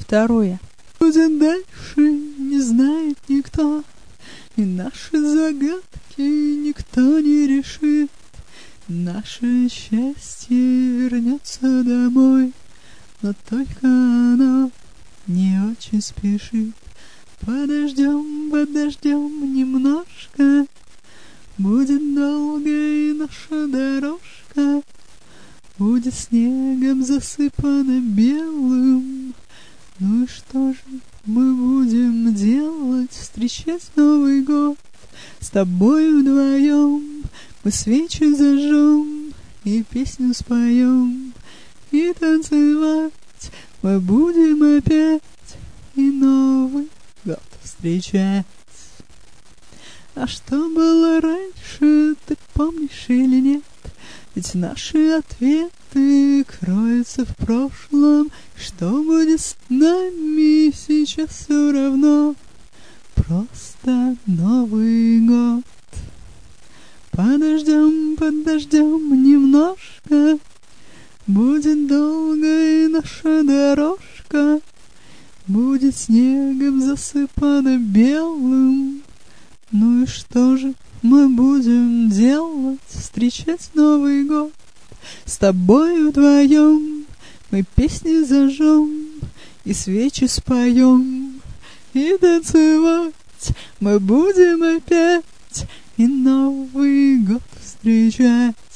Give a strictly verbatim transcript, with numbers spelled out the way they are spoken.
Второе. Будет дальше, не знает никто, и наши загадки никто не решит. Наше счастье вернется домой, но только оно не очень спешит. Подождем, подождем немножко, будет долгой наша дорожка, будет снегом засыпана белым. Ну и что же мы будем делать? Встречать Новый год с тобой вдвоем. Мы свечи зажжем и песню споем, и танцевать мы будем опять, и Новый год встречать. А что было раньше, ты помнишь или нет? Ведь наши ответы кроются в прошлом. Что будет с нами сейчас, все равно. Просто Новый год. Подождем, подождем немножко, будет долгой наша дорожка, будет снегом засыпана белым. Ну и что же мы будем делать? Встречать Новый год с тобой вдвоем. Мы песни зажжем и свечи споем, и танцевать мы будем опять, и Новый год встречать.